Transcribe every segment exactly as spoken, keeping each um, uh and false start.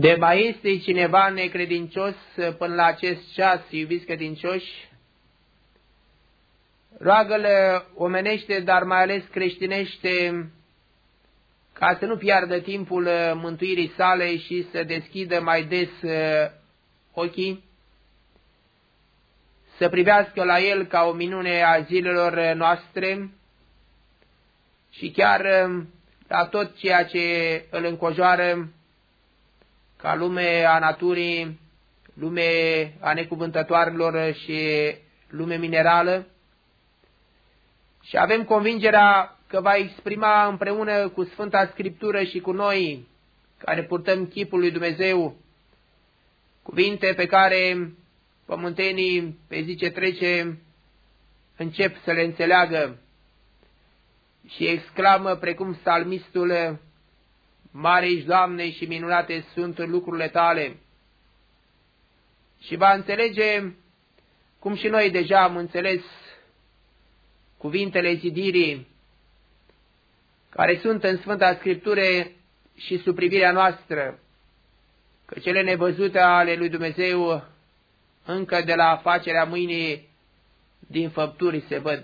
De mai este cineva necredincios până la acest ceas, iubiți credincioși? Roagă-l omenește, dar mai ales creștinește, ca să nu piardă timpul mântuirii sale și să deschidă mai des ochii, să privească la el ca o minune a zilelor noastre și chiar la tot ceea ce îl înconjoară ca lume a naturii, lume a necuvântătoarelor și lume minerală. Și avem convingerea că va exprima împreună cu Sfânta Scriptură și cu noi, care purtăm chipul lui Dumnezeu, cuvinte pe care pământenii, pe zi ce trece, încep să le înțeleagă și exclamă precum psalmistul: Mare ești, Doamne, și minunate sunt lucrurile Tale. Și va înțelege, cum și noi deja am înțeles, cuvintele zidirii care sunt în Sfânta Scriptură și sub privirea noastră, că cele nevăzute ale lui Dumnezeu încă de la facerea mâinii din făpturi se văd.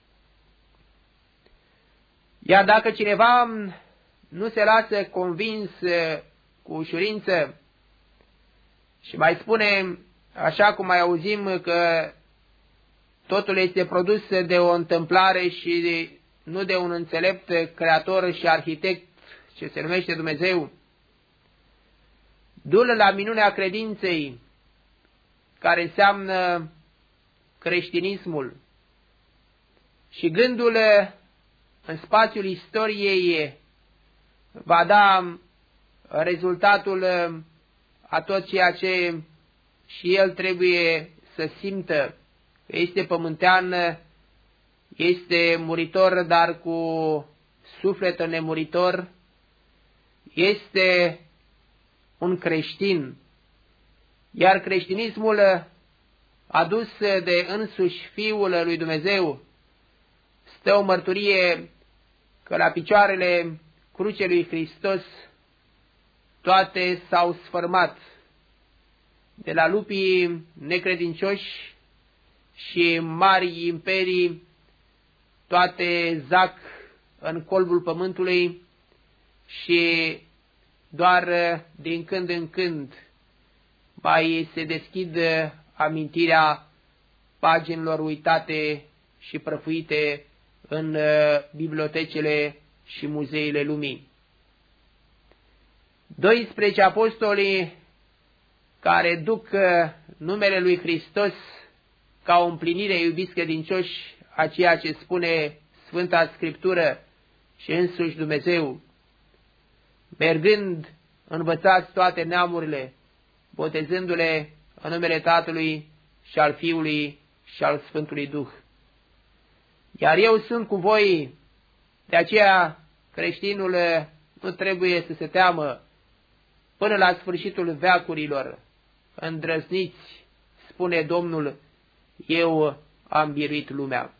Iar dacă cineva nu se lasă convins cu ușurință și mai spune, așa cum mai auzim, că totul este produs de o întâmplare și nu de un înțelept creator și arhitect ce se numește Dumnezeu, du-l la minunea credinței, care înseamnă creștinismul, și gândul în spațiul istoriei va da rezultatul a tot ceea ce și el trebuie să simtă, că este pământean, este muritor, dar cu suflet nemuritor, este un creștin. Iar creștinismul adus de însuși Fiul lui Dumnezeu stă o mărturie că la picioarele crucii lui Hristos toate s-au sfărmat, de la lupii necredincioși și mari imperii, toate zac în colbul pământului și doar din când în când mai se deschid amintirea paginilor uitate și prăfuite în bibliotecile și muzeile lumii. doisprezece apostoli care duc numele lui Hristos ca o împlinire, iubiți credincioși, a ceea ce spune Sfânta Scriptură și însuși Dumnezeu, mergând, învățați toate neamurile, botezându-le în numele Tatălui și al Fiului și al Sfântului Duh. Iar eu sunt cu voi, de aceea creștinul nu trebuie să se teamă până la sfârșitul veacurilor. Îndrăzniți, spune Domnul, eu am biruit lumea.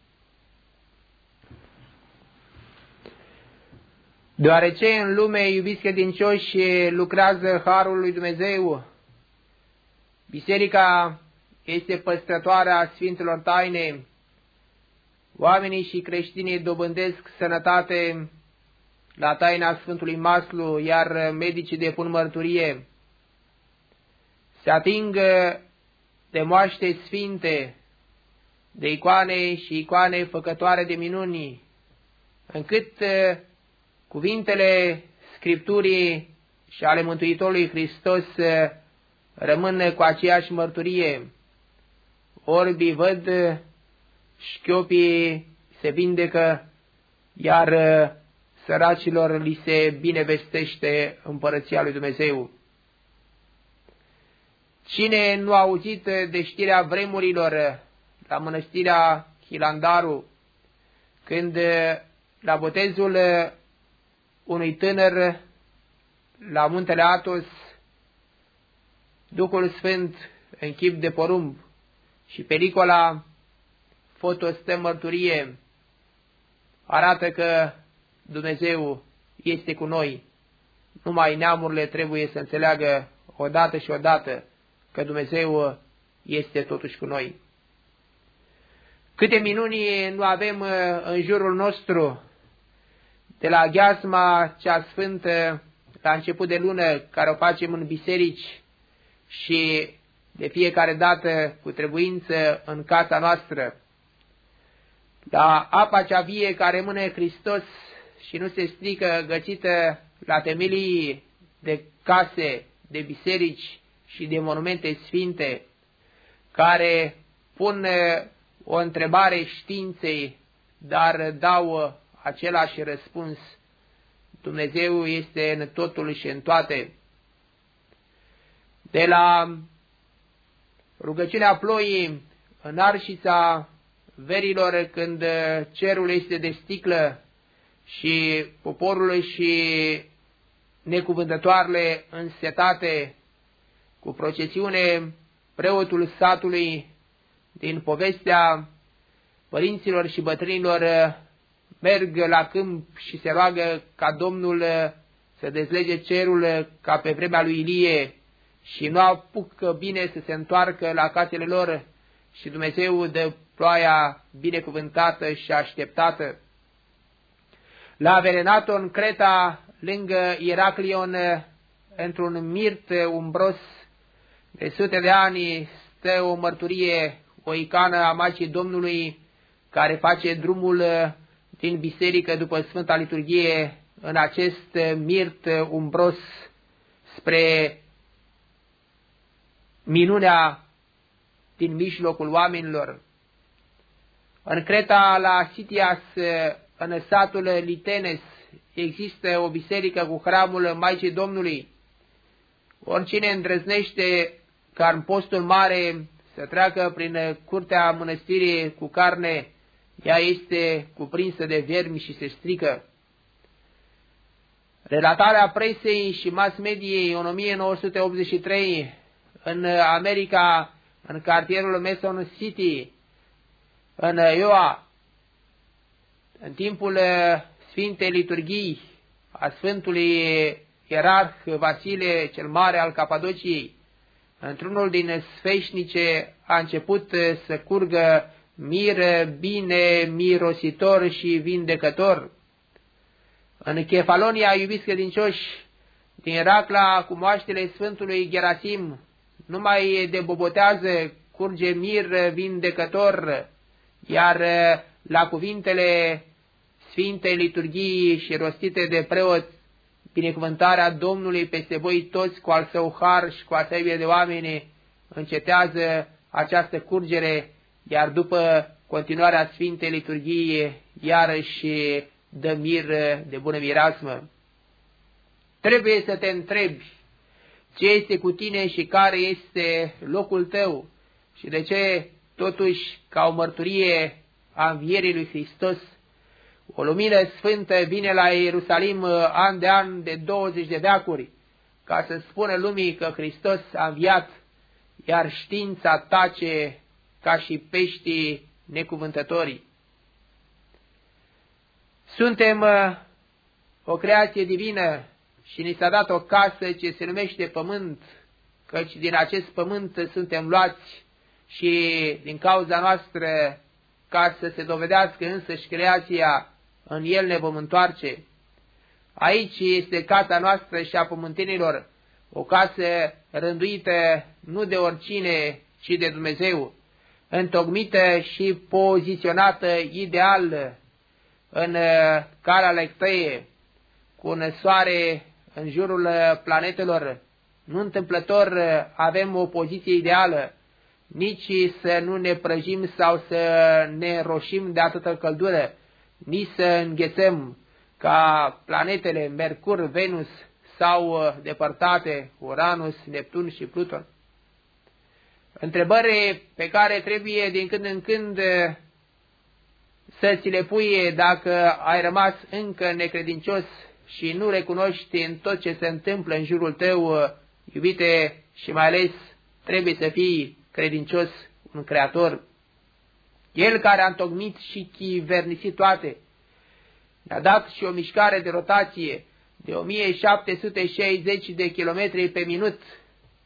Deoarece în lume, iubiți credincioși, lucrează Harul lui Dumnezeu, Biserica este păstrătoarea Sfintelor Taine, oamenii și creștinii dobândesc sănătate la taina Sfântului Maslu, iar medicii depun mărturie. Se ating de moaște sfinte, de icoane și icoane făcătoare de minuni, încât cuvintele Scripturii și ale Mântuitorului Hristos rămân cu aceeași mărturie. Orbii văd, șchiopii se vindecă, iar săracilor li se binevestește împărăția lui Dumnezeu. Cine nu a auzit de știrea vremurilor la mănăstirea Hilandaru, când la botezul unui tânăr la muntele Athos, Duhul Sfânt în chip de porumb și pelicola foto stă mărturie, arată că Dumnezeu este cu noi. Numai neamurile trebuie să înțeleagă odată și odată că Dumnezeu este totuși cu noi. Câte minuni nu avem în jurul nostru, de la gheazma cea sfântă la început de lună, care o facem în biserici și de fiecare dată cu trebuință în casa noastră, la apa cea vie care rămâne Hristos și nu se strică, găsită la temelii de case, de biserici și de monumente sfinte, care pun o întrebare științei, dar dau același răspuns. Dumnezeu este în totul și în toate. De la rugăciunea ploii în arșița verilor, când cerul este de sticlă și poporul și necuvântătoarele însetate, cu procesiune preotul satului din povestea părinților și bătrânilor merg la câmp și se roagă ca Domnul să dezlege cerul ca pe vremea lui Ilie și nu apucă bine să se întoarcă la casele lor și Dumnezeu dă ploaia binecuvântată și așteptată. La Verenaton, Creta, lângă Iraclion, într-un mirt umbros de sute de ani, stă o mărturie, o icoană a Maicii Domnului, care face drumul din biserică după Sfânta Liturghie în acest mirt umbros spre minunea din mijlocul oamenilor. În Creta, la Sitias, în satul Litenes, există o biserică cu hramul Maicii Domnului. Oricine îndrăznește ca în postul mare să treacă prin curtea mănăstirii cu carne, ea este cuprinsă de vermi și se strică. Relatarea presei și mass mediei în o mie nouă sute optzeci și trei în America, în cartierul Mason City, în Iowa, în timpul Sfintei Liturghii a Sfântului Ierarh Vasile cel Mare al Capadociei, într-unul din sfeșnice a început să curgă mir bine mirositor și vindecător. În Chefalonia, iubiți credincioși, din Racla, cu moaștele Sfântului Gerasim, nu mai debobotează, curge mir vindecător, iar la cuvintele Sfintei Liturghii și rostite de preot, binecuvântarea Domnului peste voi toți cu al său har și cu al său de oameni, încetează această curgere, iar după continuarea Sfintei Liturghii, iarăși dă mir de bună mireasmă. Trebuie să te întrebi ce este cu tine și care este locul tău și de ce, totuși, ca o mărturie a învierii lui Hristos, o lumină sfântă vine la Ierusalim an de an de douăzeci de veacuri, ca să spună lumii că Hristos a înviat, iar știința tace ca și peștii necuvântătorii. Suntem o creație divină și ni s-a dat o casă ce se numește pământ, căci din acest pământ suntem luați și din cauza noastră, ca să se dovedească însăși creația, în el ne vom întoarce. Aici este casa noastră și a pământenilor, o casă rânduită nu de oricine, ci de Dumnezeu, întocmită și poziționată ideal în calea lectăie, cu un soare în jurul planetelor. Nu întâmplător avem o poziție ideală, nici să nu ne prăjim sau să ne roșim de atâtă căldură, nici să înghețăm ca planetele Mercur, Venus sau depărtate Uranus, Neptun și Pluton. Întrebări pe care trebuie din când în când să ți le pui dacă ai rămas încă necredincios și nu recunoști în tot ce se întâmplă în jurul tău, iubite, și mai ales trebuie să fii credincios un Creator. El care a întocmit și chivernisit toate, ne-a dat și o mișcare de rotație de o mie șapte sute șaizeci de kilometri pe minut,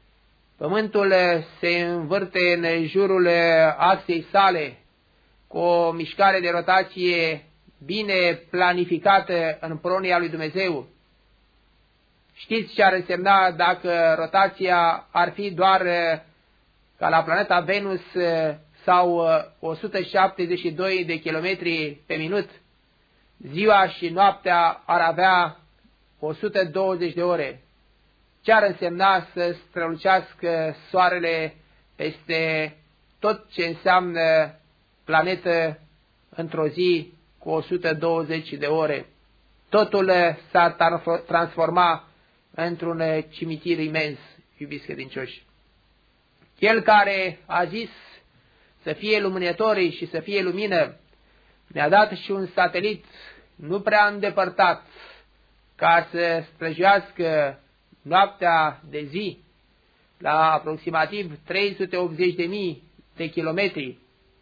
Pământul se învârte în jurul axei sale, cu o mișcare de rotație bine planificată în pronia lui Dumnezeu. Știți ce ar însemna dacă rotația ar fi doar ca la planeta Venus sau o sută șaptezeci și doi de kilometri pe minut? Ziua și noaptea ar avea o sută douăzeci de ore. Ce ar însemna să strălucească soarele peste tot ce înseamnă planetă într-o zi cu o sută douăzeci de ore? Totul s-ar transforma într-un cimitir imens, iubiți credincioși. Cel care a zis să fie luminătorii și să fie lumină, ne-a dat și un satelit nu prea îndepărtat, ca să străjuiască noaptea de zi la aproximativ trei sute optzeci de mii de kilometri.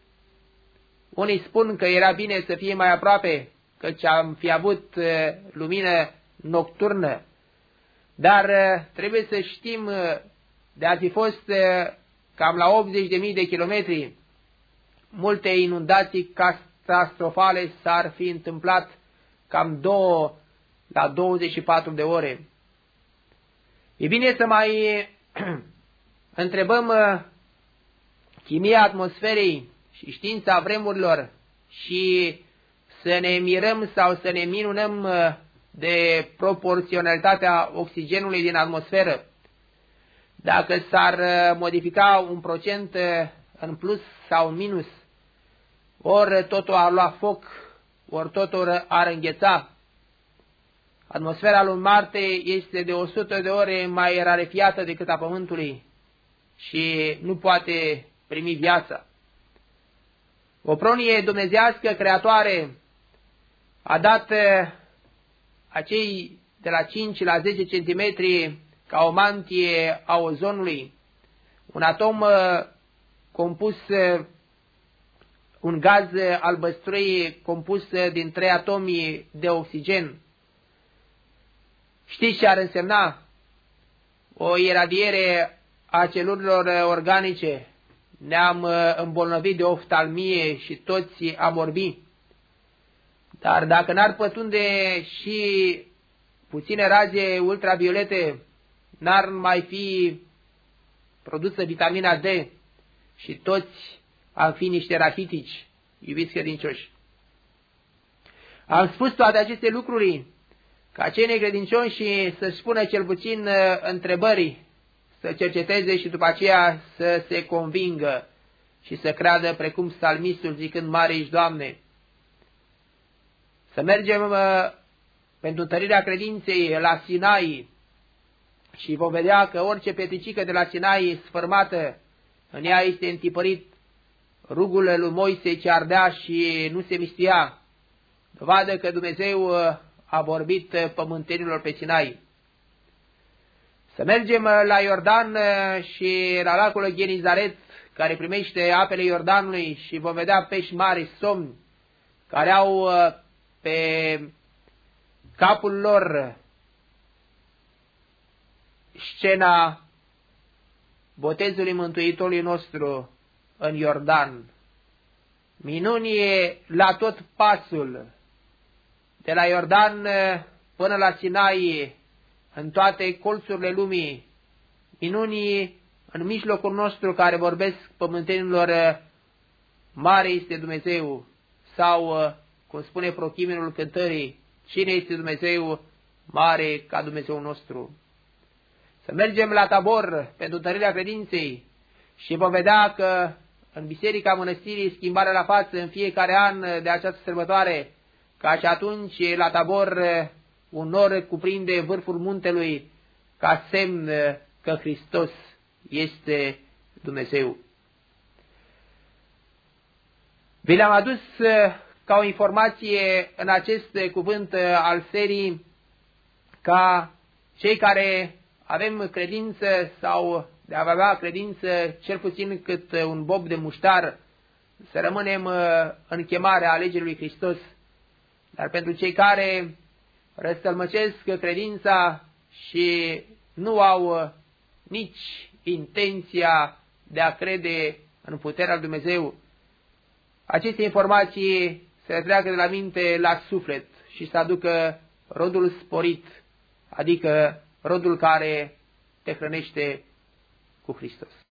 Unii spun că era bine să fie mai aproape, căci am fi avut lumină nocturnă, dar trebuie să știm, de a fi fost cam la optzeci de mii de kilometri, multe inundații catastrofale s-ar fi întâmplat cam două la douăzeci și patru de ore. E bine să mai întrebăm chimia atmosferei și știința vremurilor și să ne mirăm sau să ne minunăm de proporționalitatea oxigenului din atmosferă. Dacă s-ar modifica un procent în plus sau în minus, ori totul ar lua foc, ori totul ar îngheța. Atmosfera lui Marte este de o sută de ori mai rarefiată decât a Pământului și nu poate primi viața. O pronie dumnezească creatoare a dat acei de la cinci la zece centimetri ca o mantie a ozonului, un atom compus, un gaz albăstrui compus din trei atomi de oxigen. Știți ce ar însemna? O iradiere a celulelor organice. Ne-am îmbolnăvit de oftalmie și toți am orbit. Dar dacă n-ar pătrunde și puține raze ultraviolete, n-ar mai fi produsă vitamina D și toți am fi niște rachitici, iubiți credincioși. Am spus toate aceste lucruri ca cei necredincioși să-și spună cel puțin întrebări, să cerceteze și după aceea să se convingă și să creadă precum psalmistul zicând: Mare ești, Doamne! Să mergem pentru întărirea credinței la Sinai și vom vedea că orice petricică de la Sinai sfărmată, în ea este întipărit rugul lui Moise ce ardea și nu se mistuia. Dovadă că Dumnezeu a vorbit pământenilor pe Sinai. Să mergem la Iordan și la lacul Genizaret, care primește apele Iordanului, și vom vedea pești mari, somni, care au pe capul lor scena botezului Mântuitorului nostru în Iordan. Minunie la tot pasul, de la Iordan până la Sinai, în toate colțurile lumii, minunii în mijlocul nostru care vorbesc pământenilor: mare este Dumnezeu, sau, cum spune prochimenul cântării, cine este Dumnezeu mare ca Dumnezeu nostru? Să mergem la Tabor pentru întărirea credinței și vom vedea că în Biserica Mănăstirii Schimbarea la Față, în fiecare an de această sărbătoare, ca și atunci la Tabor un nor cuprinde vârful muntelui ca semn că Hristos este Dumnezeu. Vi le-am adus ca o informație în acest cuvânt al serii, ca cei care avem credință sau de a avea credință cel puțin cât un bob de muștar, să rămânem în chemarea alegerii lui Hristos. Dar pentru cei care răstălmăcesc credința și nu au nici intenția de a crede în puterea lui Dumnezeu. Aceste informații să le treacă de la minte la suflet și să aducă rodul sporit, adică rodul care te hrănește cu Hristos.